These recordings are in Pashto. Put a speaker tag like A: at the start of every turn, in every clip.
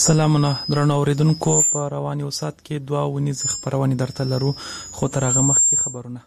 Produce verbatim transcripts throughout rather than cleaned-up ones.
A: سلامونه درنو اوریدونکو، په رواني وسات کې دوه ونیزې خبرونه درته لرو، خو تر هغه مخکې خبرونه.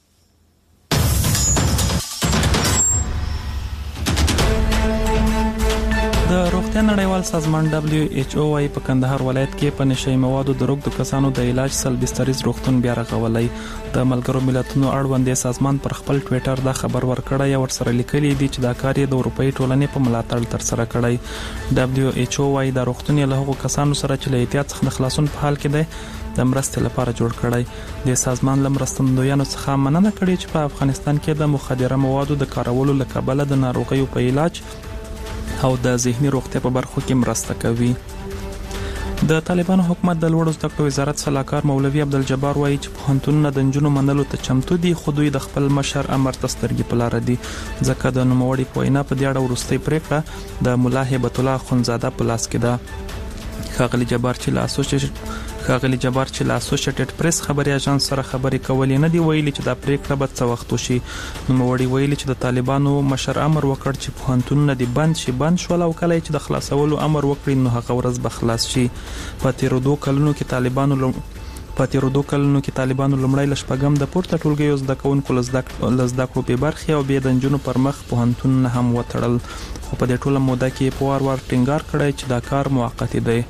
A: د روغتیا نړیوال سازمان دبلیو ایچ او وايي په کندهار ولایت کې په نشهیي موادو د روږدو کسانو د علاج سل بستریز روغتون بیا رغولی. د ملګرو ملتونو اړوند سازمان پر خپل ټویټر دا خبر ورکړی او ورسره لیکلي دي چې دا کار یې د اروپایي ټولنې په ملاتړ ترسره کړی. دبلیو ایچ او وايي دا روغتون یې له هغو کسانو سره چې له احتیاط څخه د خلاصون په حال کې دی د مرستې لپاره جوړ کړی. د سازمان له مرستندویانو څخه مننه کړې چې په افغانستان کې د مخدره موادو د کارولو له کبله د ناروغیو په علاج او د ذهني روغتیا په برخو کې مرسته کوي. د طالبانو حکومت د لوړو زده کړو وزارت سلاکار مولوي عبدالجبار وایي چې پوهنتونونه د نجونو منلو ته چمتو دي، خو دوی د خپل مشر امر ته سترګې په لاره دي، ځکه د نوموړي په وینا په دې اړه وروستۍ پریکړه د ملا هیبت الله اخندزاده په لاس کې ده. ښاغلي جبار چې له اسوسییشن ښاغلي جبار چې له اسوسییټډ پریس خبري اژانس سره خبرې کولې نه دی ویلي چې دا پریکړه به څه وخت وشي. نوموړي ویلي چې د طالبانو مشر امر وکړ چې پوهنتونونه دې بند شي بند شول او کله چې د خلاصولو امر وکړي نو هغه ورځ به خلاص شي. په تیرو دوه کلونو کې طالبانو لوم... په تیرو دوه کلونو کې طالبانو لومړی له شپږم د پورته ټولګیو زده کوونکو له زده کړو په برخې او بیا د نجونو پر مخ پوهنتونونه هم وتړل، خو په دې ټوله موده کې په وار وار ټینګار کړی چې دا کار موقتی دی.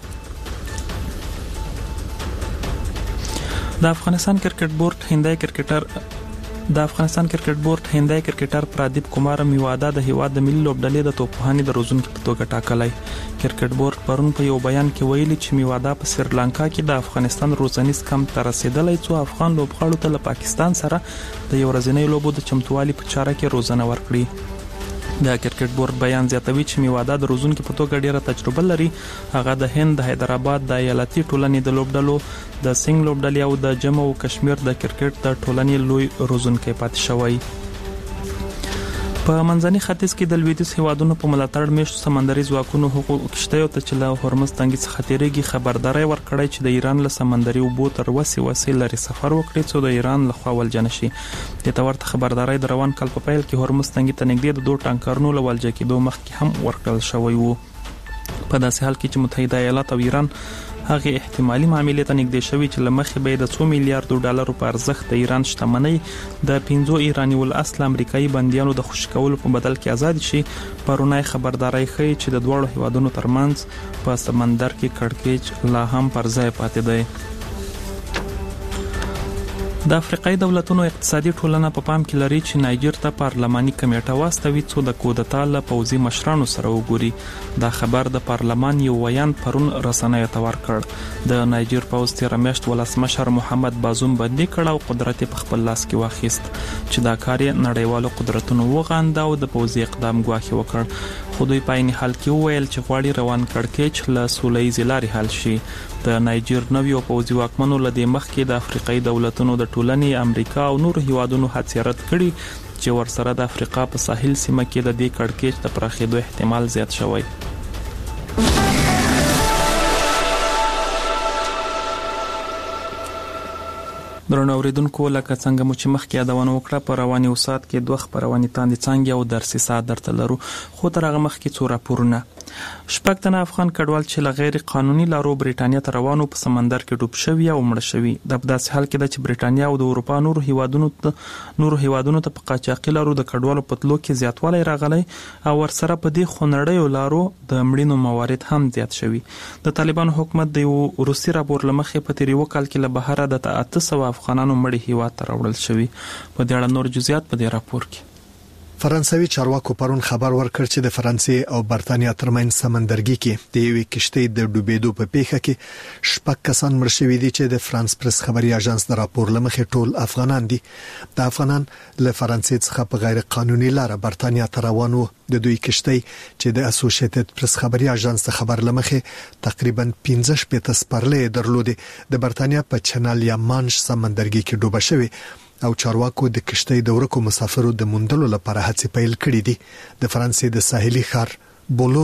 A: د افغانستان کرکټ بورډ هندای کرکټر د افغانستان کرکټ بورډ هندای کرکټر پرادیپ کومار میوادا د هیواد د ملي لوبډلې د توپخانې د روزونکو په توګه ټاکلی. کرکټ بورډ پرون په یو بیان کې ویلي چې میوادا په سریلانکا کې د افغانستان روزنیز کمپ ته رسیدلی څو افغان لوبغاړو ته له پاکستان سره د یو ورځنۍ لوبو د چمتووالي په چاره کې روزنه ورکړي. د کرکټ بورډ بیان زیاتوي چې میوادا د روزونکو په توګه ډیره تجربه لري. هغه د هند د حیدرآباد د ایالتي ټولنې د لوبډلو د سنگ لوبډلې او د جمو او کشمیر د کرکټ د ټولنې لوی روزونکی پاتې شوی. په منځني ختیځ کې د لویدیځ هیوادونو په ملاتړ میشتو سمندري ځواکونو حقوق کشتیو ته چې له هرمز تنګي څخه تیریږي خبرداري ورکړی چې د ایران له سمندري اوبو تر وسې وسې لري سفر وکړي څو د ایران له خوا ولجه نشي. د تورته خبرداري د روان کال په پیل کې هرمز تنګي ته نږدې د دوه ټانکرونو له ولجه کېدو مخکې هم ورکړل شوی وو. په داسې حال کې چې متحده ایالات او ایران هغه احتمالي معاملې ته نږدې شوی چې لمخې به د څو میلیارډ ډالرو په ارزښت د ایران شتمنۍ د پنځو ایرانی ول اصل امریکایي بنديانو د خوشی کولو په بدل کې آزاد شي. پرونای خبرداري ښیي چې د دوه هیوادونو ترمنځ په سمندر کې کړکېچ لا هم پر ځای پاتې دی. د افریقایي دولتونو اقتصادي ټولنه په پام کې لري چې نایجر ته پارلماني کمیټه واستوي څو د کودتا له پوځي مشرانو سره وګوري. دا خبر د پارلمان یو ویان پرون رسنیو ته ورکړ. د نایجر پوځ تیر میاشت ولسمشر محمد بازوم بندي کړ او قدرت په خپل لاس کې واخیست چې دا کار یې نړیوالو قدرتونو وغانده او د پوځي اقدام ګواښ وکړ. خو دوی په عین حال کې وویل چې غواړي روان کړکېچ له سوله‌ییزې لارې حل شي. د نایجر نویو پوځي واکمنو له دې مخکې د افریقایي دولتونو د ټولنې امریکا او نور هیوادونو هڅې رد کړي چې ورسره د افریقا په ساحل سیمه کې د دې کړکېچ د پراخېدو احتمال زیات شوی. درنو اوریدونکو، لکه څنګه مو چې مخکې یادونه وکړه په رواني وسات کې دوه خبرونه تاندې څنګه او درسي سات درته لرو، خو تر هغه مخکې څو راپورونه. شپږ تنه افغان کډوال چې له غیر قانوني لارو بریټانیا ته روانو په سمندر کې ډوب شوي او مړه شوي. د داسې حال کې د چې بریټانیا او د اروپا نورو هیوادونو ته نورو هیوادونو ته په قاچاقي لارو د کډوالو په تلو کې زیاتوالی راغلی او ورسره په دې خونړیو لارو د مړینو موارد هم زیات شوي. د طالبانو حکومت د یو روسي راپور لمخې په تیر یو کال کې له بهره د اته سوه افغانانو مړي هیواد ته راوړل شوي. په دې اړه نور جزئیات په دې راپور کې.
B: فرانسوي چارواکو پرون خبر ورکړ چې د فرانسې او برتانیا ترمنځ سمندرګي کې د یوې کشتۍ د ډوبېدو په پیښه کې شپږ کسان مړ شوي دي چې د فرانس پریس خبري اژانس د راپور لمخې ټول افغانان دي. د افغانان له فرانسې څخه په غیر قانوني لار برتانیا ته روان وو. د دوی کشتۍ چې د اسوسییټډ پریس خبري اژانس د خبر لمخې تقریبا پنځه شپږ سپرلې درلودې د برتانیا په چنل یا مانش سمندرګي کې ډوبه شوی او چارواکو د کشتۍ د ورکو مسافرو د موندلو لپاره هڅې پیل کړې دي. د فرانسې د ساحلي ښار بولون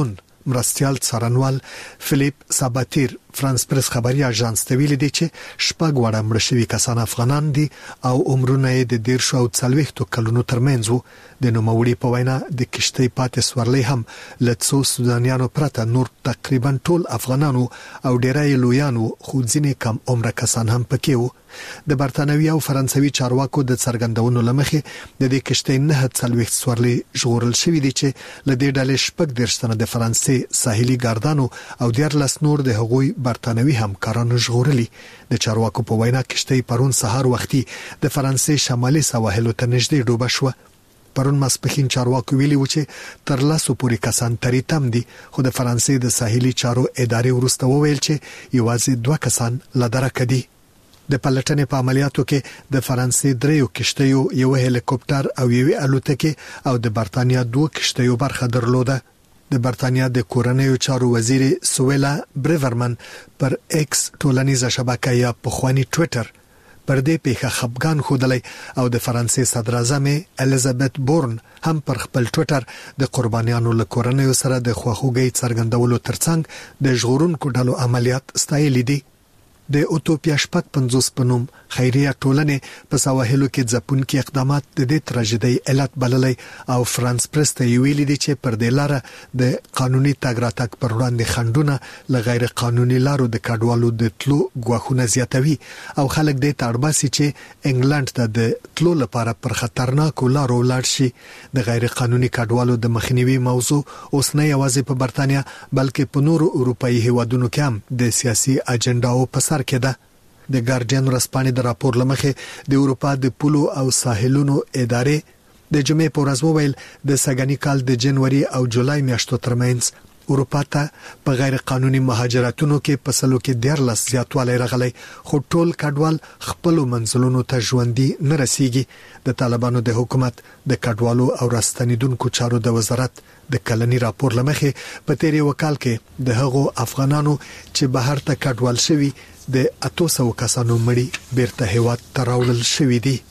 B: مرستيال څارنوال فلیپ ساباتیر فرانس پریس خبري اژانس ته ویلي دي چې شپږ وړه مړ شوي کسان افغانان دي او عمرونه یې د ډیر شو څلويختو کلونو ترمنځ وو. د نوموړي په وینا د کشتۍ پاتې سورلۍ هم لڅو سودانیانو پرته نور تقریبا ټول افغانانو او ډیرای لویانو خو ځینې کم عمر کسان هم پکې وو. د برتانوي او فرانسوي چارواکو د څرګندونو لمخې د دې کشتۍ نه څلويخت سورلۍ ژغورل شوې دي چې لدې ډلې شپږ درشتنه د فرانسې ساحلي ګاردانو او دیارلس نور د هغوی برتانوي همکارانو ژغورلي. د چارواکو په وینا کشتۍ پرون سهار وختي د فرانسې شمالي سواحلو ته نږدې ډوبه شوه. پرون ماسپخین چارواکو ویلي و چې تر لاسو پورې کسان تری تم دي، خو د فرانسې د ساحلي چارو ادارې ورسته وویل چې یوازې دوه کسان لدرک دي. د پلټنې په عملیاتو کې د فرانسې دریو کشتیو، یو هلیکوپټر او یو الوتکه او د برتانیا دوه کشتیو برخه درلوده. د برتانیا د کورنیو چارو وزیر سویلا بریورمن پر ایکس ټولنیزه شبکه یا پخوانی ټوئیټر پر دې پیښه خپګان خوده او د فرانسې صدر اعظم الیزابت بورن هم پر خپل ټوئیټر د قربانیانو له کورنیو سره د خواخوږۍ څرګندولو ترڅنګ د ژغورونکو ډلو عملیات ستایلي دي. د اوتوپیا شپږ پنځوس په نوم خیریه ټولنې په سواحلو کې ځپونکي اقدامات د دې تراژیدۍ علت بللی او فرانس پریس ته ویلي دي چې پر دې لاره د قانوني تګ راتګ پر وړاندې خنډونه له غیر قانوني لارو د کډوالو د تلو غواخونه زیاتوي او خلک دې تړباسي چې انګلند ته د تلو لپاره پر خطرناکو لارو لاړ شي. د غیر قانوني کډوالو د مخنیوي موضوع اوس نه یوازې په برتانیا بلکې په نورو اروپایي هیوادونو کې هم د سیاسي اجنډاو په سر کې ده. د ګارډین ورځپاڼې د راپور لمخې د اروپا د پولو او ساحلونو ادارې د جمعې په ورځ وویل د سګنی کال د جنوري او جولای میاشتو ترمنځ اروپا ته په غیر قانوني مهاجرتونو کې په سلو کې دیارلس زیاتوالی راغلی، خو ټول کډوال خپل منځلونو ته ژوندي نه رسیږي. د طالبانو د حکومت د کډوالو او راستنیدونکو چارو د وزارت د کلنی راپور لمخې په تیری وکال کې د هغو افغانانو چې بهر ته کډوال شوي د اتو سو کسانو مړي بیرته هیواد ته راوړل شوي دي.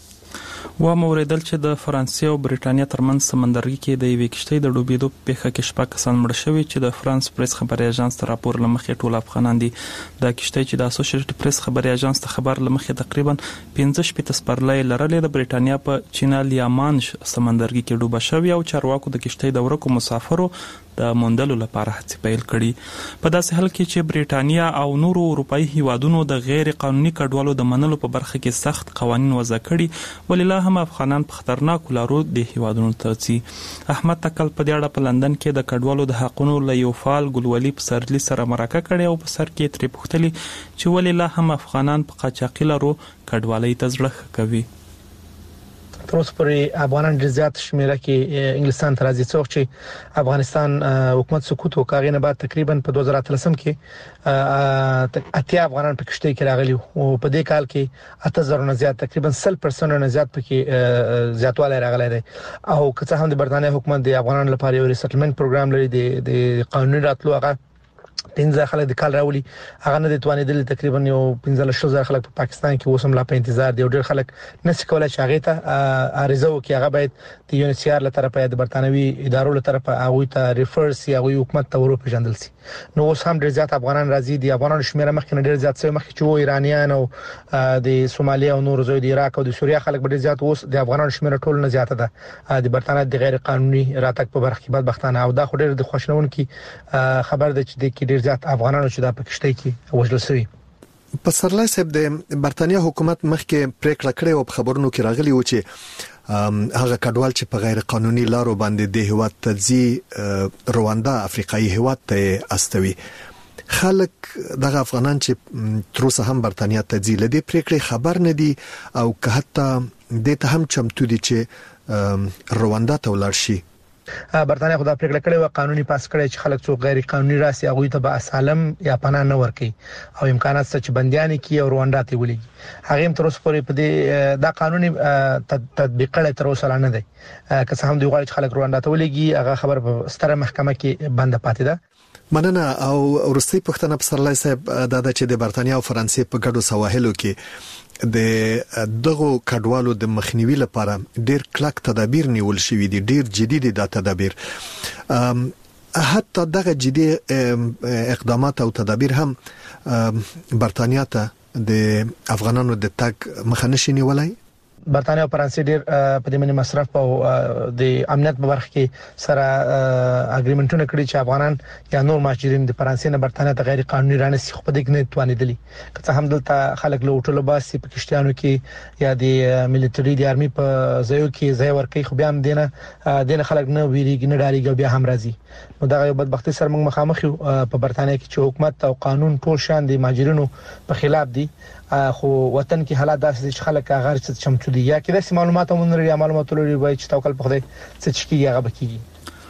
A: و موریدل چې د فرانسې او بریټانیا ترمنځ سمندرګي کې د یوې کشتۍ د ډوبېدو په پیښه کې شپږ کسان مړ شوي چې د فرانس پریس خبري اژانس ته راپور لمخې ټول افغانان دي. دا کشتۍ چې د اسوسییټډ پریس خبري اژانس ته خبر لمخې تقریبا پنځه شپږ سپرلۍ لرلې د بریټانیا په چینل یا مانش سمندرګي کې ډوبه شوی او چارواکو د کشتۍ د ورکو مسافرو د موندلو لپاره هڅې پیل کړي. په داسې حال کې چې بریټانیا او نورو اروپایي هیوادونو د غیر قانوني کډوالو د منلو په برخه کې سخت قوانين وضع کړي، ولله هم افغانان په خطرناکو لارو د هیوادونو ته ځي. احمد تکل په دې اړه په لندن کې د کډوالو د حقونو له یو فعال ګلولي په سرلی سره مرکه کړې او په سر کې ترې پوښتلي چې ولله هم افغانان په قاچاقي لارو کډوالۍ ته زړه کوي.
C: تر اوسه پورې افغانان ډېر زیات شمیره کې انګلستان ته راځي، څوک چې افغانستان حکومت سقوط وکړي نه بعد تقریبا په دوه زره اتلسم کې اتیا افغانان په کشته کې راغلي او په دې کال کې اته زره نه زیات تقریبا سل پرسنټ نه زیات پکې زیاتوالی راغلی دی. او که څه هم د برتانیې حکومت د افغانانو لپاره یو ریسټلمنت پروګرام لري د قانوني راتلو هغه پنځه خلک د کال راولي، هغه نه د توانیدل تقریبا یو پنځه لس زره خلک په پاکستان کې اوسم لا په انتظار دي او ډېر خلک نشي کولای چې هغه ته عریضه وکړي. هغه باید د یو ان ایچ سی آر له طرفه د برتانوي ادارو له طرفه هغه ته ریفر سي، هغه حکومت ته ورو پیژندل سي. نو اوس هم ډېر زیات افغانان راځي، د افغانانو شمیره مخکې ډېر زیات سوی، مخکې چې و ایرانیان او د سومالیا او نور زوی د عراق او د سوریه خلک ډېر زیات، اوس د افغانانو شمیره ټول نه زیاته ده. د برتانیې د غیر قانوني راتګ په برخه کې بدبختانه او دا خو ډېر د خوشنونکي خبر ده چې د کې ډېر زیات افغانانو چې دا پکشته کې وژل شوی.
B: په سرلای صاحب د برتانیا حکومت مخکې پریکړه کړې او په خبرونو کې راغلی و چې هغه کډوال چې په غیر قانوني لارو باندې د هیواد ته ځي رواندا افریقایي هیواد ته استوي. خلک دغه افغانان چې تر اوسه هم برتانیا ته ځي لدې پریکړې خبر نه دي او که حتی د ته هم چمتو دي چې رواندا ته ولاړ شي.
C: برتانیې خو دا پریکړه کړې و قانوني پاس کړي چې خلک څو غیر قانوني راسي هغه ته به اسالم یا پناه نه ورکي او امکانات چې بنديان کی او رواندا ته ولېږي. هغه هم تر اوسه پورې په دې دا قانوني تطبیق کړي تر اوسه نه دی. که څه هم دوی غواړي چې خلک رواندا ته ولېږي، هغه خبر په ستره محکمه کې بند پاتې ده.
B: مننه. او ورستي پښتنه په سرلای صاحب دا د چې د برتانیا او فرانسې په ګډو سواحلو کې د دغه کډوالو د مخنیوي لپاره ډیر کلک تدابیر نیول شوي دي، ډیر جدي دي دا تدابیر. حتی دغه جدي اقدامات او تدابیر هم برتانیا ته د افغانانو د تګ مخه نشي نیولای.
C: برتانیا او فرانسې ډېر په دې باندې مصرف او د امنیت په برخه کې سره اګریمنټونه کړی چې افغانان یا نور مهاجرین د فرانسې نه برتانیا ته غیر قانوني رانسي خو په دې کې نه توانیدلی که څه هم دلته خلک له هوټلو باسي په کشتیانو کې یا د ملټری د ارمي په ځایو کې ځای ورکوي خو بیا هم دینه دینه خلک نه ویریږي نه ډاریږي بیا هم راځي. نو دا یو بدبختی سره موږ مخامخ یو په برتانیا کې چې حکومت او قانون ټول شان د مهاجرینو په خلاف دي خو وطن کې حالات داسې چې خلک هغه څه چمچو دي یا کې د معلوماتو مونږ یا معلوماتو لري وای چې توکل په خدای څه چکی هغه بکیږي.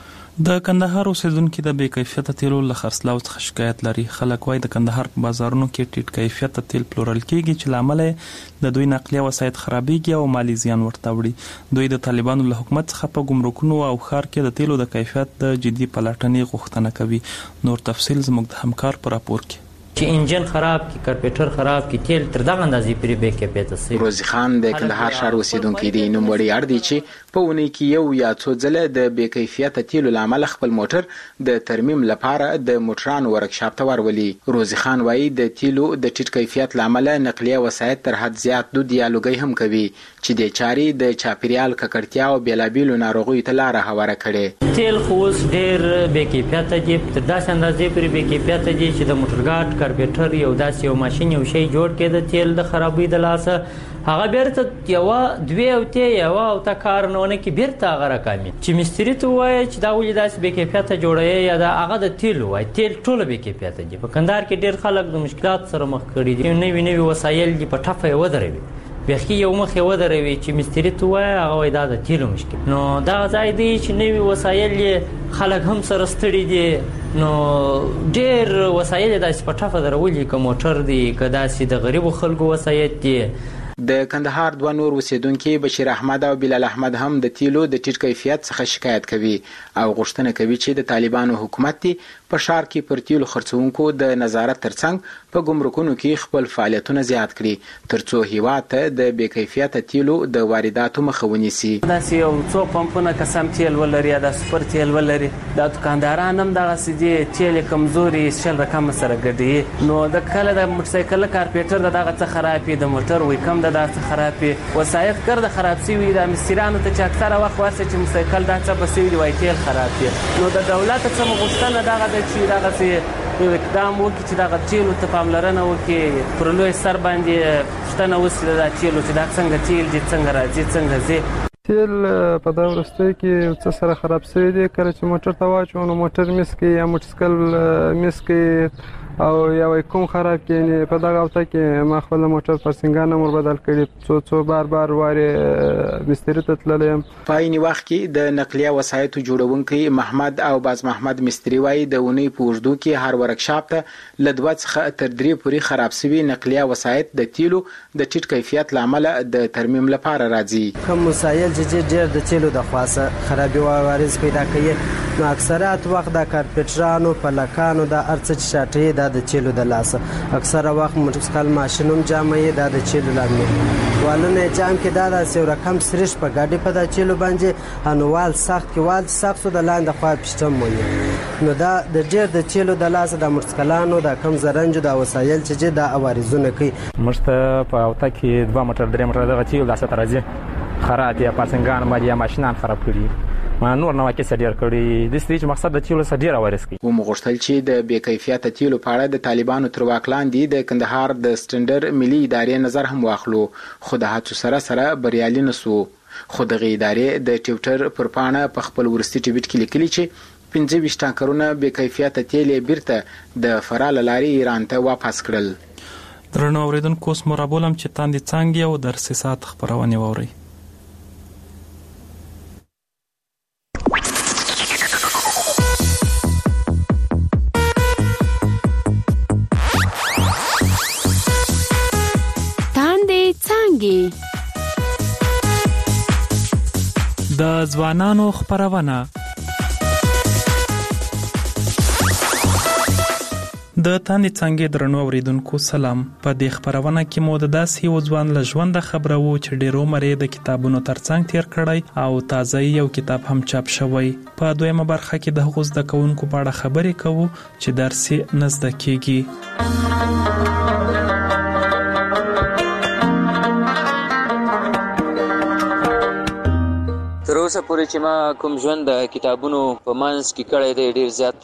A: د کندهار اوسیدونکو د بې کیفیت تیلو له خرڅلاو څخه شکایت لري. خلک وایي د کندهار په بازارونو کې ټیټ کیفیت تیل پلورل کیږي چې لامل د دوی نقلیه وسایط خرابېږي او مالی زیان ورته وړي. دوی د طالبانو له حکومت څخه په ګمرکونو او ښار کې د تیلو د کیفیت د جدي پلټنې غوښتنه کوي. نور تفصیل زموږ د همکار پر راپور کې.
D: چې انجن خراب کی کارپیټر خراب کی تیل تر دغه اندازې پرې به کې پېته سي.
E: روزي خان د کندهار ښار اوسیدونکو دی نو وړي اړ دي چې په ونی کې یو یا څو ځله د بې کیفیت تیلو لامل خپل موټر د ترمیم لپاره د موټرانو ورکشاپ ته ورولي. روزي خان وایي د تیلو د ټیټ کیفیت لامل نقلیه وسایط تر حد زیات دود یا لوګي هم کوي چې د چاري د چاپیریال ککړتیا او بیلابیلو ناروغیو ته لار هواره کړي.
D: تیل خو ډېر بې کیفیت دي تر داسې اندازې پرې بې کیفیت دي چې د موټرګاډ کارپیټر یو داسې یو ماشين یو شی جوړ کړي د تیل د خرابې د لاسه هغه بیرته یو دوی او ته یو او تا کار نه ونه کې بیرته هغه راکامي چې مستری ته وایي چې دا ولې داسې بې کیفیت جوړي یا دا هغه د تیل وایي تیل ټول بې کیفیت دي. په کندهار کې ډېر خلک د مشکلات سره مخ کړي دي. نوې نوې وسایل دي په ټفه ودروي بخي یو مخ یو دروي چې مستری ته وایي هغه وایي دا د تیلو مشکل. نو دا ځای دی چې نوې وسایل خلک هم سره ستړي دي. نو ډېر وسایل داسې په ټفه درولي که موټر دی که داسې د غریبو خلکو وسایل دي.
E: د کندهار دوه نور اوسیدونکو بشیر احمد او بلال احمد هم د تیلو د ټیټ کیفیت څخه شکایت کوي او غوښتنه کوي چې د طالبانو حکومت په شهر کې پر تیلو خرڅونکو د نظارت ترڅنګ په ګمرکونو کې خپل فعالیتونه زیات کړي ترڅو هیواد ته د بې کیفیت تیلو د وارداتو مخه ونیسي.
F: داسې یو څو پمپونه کسم تیل ولري یا د سپر تیل ولري د دکانداران هم دغسې دي تیل کمزوري شل رقم سره ګډي. نو د کله د موټرسایکل کارپیټر د دغه څه خرابې د موټر وی کم د دغه څه خرابې وسایط ګرد خراب شوي د مستریانو ته چې اکثره وخت ورسې چې موټرسایکل دا څه بسوي دی وای تیل خراب دی. نو د دولت څخه غوښتنه دغه ده چې دغسې یو اقدام وکړي چې دغه تیلو ته پاملرنه وکړي پر لوی سر باندې پوښتنه وسي د تیلو چې دا څنګه تیل دي څنګه راځي څنګه ځي.
G: تیل په دا وروستیو کې څه سره خراب شوی دی کله چې موټر ته واچو نو موټر میس کې یا موټرسایکل میس کې او یا کوم خراب کینی په دغه وخت کې ما خپل موټر پرسنګان مور بدل کړي څو څو بار بار واره مستری ته تللم.
E: په این وخت کې د نقلیه وسایطو جوړونکي محمد او باز محمد مستری وایي د ونی په وجدو کې هر ورکشاپ ته لدوه څخه تر درې پورې خراب شوی نقلیه وسایط د تیلو د ټیټ کیفیت لامل د ترمیم لپاره راځي.
H: کوم وسایل چې ډېر د تیلو د خاصه خرابي وارز پیدا کوي نو اکثریت وخت د کارپیټرانو پلکانو د ارڅ چټي د تیلو د لاسه اکثره وخت موټرسایکل ماشینوم جامې د د تیلو لامل والونه جام کې دا د یو رقم سریش په ګاډي په د تیلو باندې انوال سخت کې وال سخت د لاندې خوا پښتم مونږ نو دا د ډېر د تیلو د لاسه د موټرسایکلانو د کم زرنج د وسایل چې د اوارزونه کوي.
I: مشته په اوته کې دوه موټر درې موټر د تیلو لاسه راځي خراب یا پاسنګان باندې یا ماشينان خراب کړي ما نور نو کې سړیر کړي د ستې مقصد د تیلو سړیر وارث کی.
E: و مغشتل چې د بې کیفیت تیلو په اړه د طالبانو تر واک لاندې د کندهار د سټنډر ملي ادارې نظر هم واخلو خو د هڅو سره سره بریالي نسو. خو د ادارې د ټویټر پر پاڼه په خپل ورستي ټویټ کې لیکلي چې پنځه ویشت ټانکرونه بې کیفیت تیل بیرته د فرال لاري ایران ته واپس کړل.
A: درنو اوریدونکو اوس مرابولم چې تاندې څنګه او در سات خبرونه ووري. د ځوانانو خبرونه. د تاندې څنګه درنو اوریدونکو سلام. په دې خبرونه کې مو د داسې یو ځوان له ژوند خبره وو چې ډیرو مری د کتابونو ترڅنګ تیر کړی او تازه یو کتاب هم چاپ شوی. په دویمه برخه کې د هغو زده کوونکو په اړه خبرې کوو چې درسي نزد کیږي.
J: تر اوسه پورې چې ما کوم ژوند د کتابونو په منځ کې کړی دی ډیر زیات